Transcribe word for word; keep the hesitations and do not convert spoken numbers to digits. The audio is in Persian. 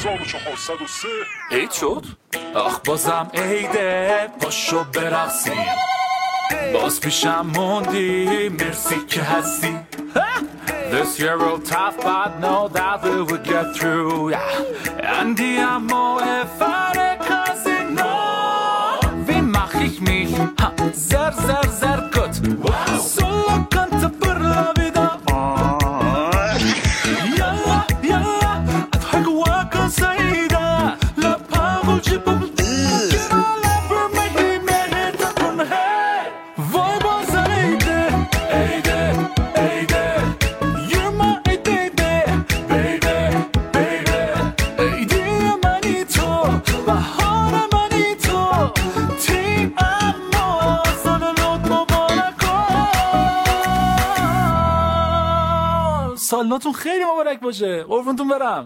هزار و چهارصد و سه عید شد؟ آخ بازم عیده، پاشو برقصیم، باز پیشم موندی، مرسی که هستی. This year will tough but know that we will get through, yeah. Andiamo e fare cose no. Vi mach ich mich ha, sehr, sehr, sehr gut. Wow. Solo canto per la vida. Yalla, yalla, adhag wa kasaida. La pago jibu. سالاتون خیلی مبارک باشه. قربونتون برم.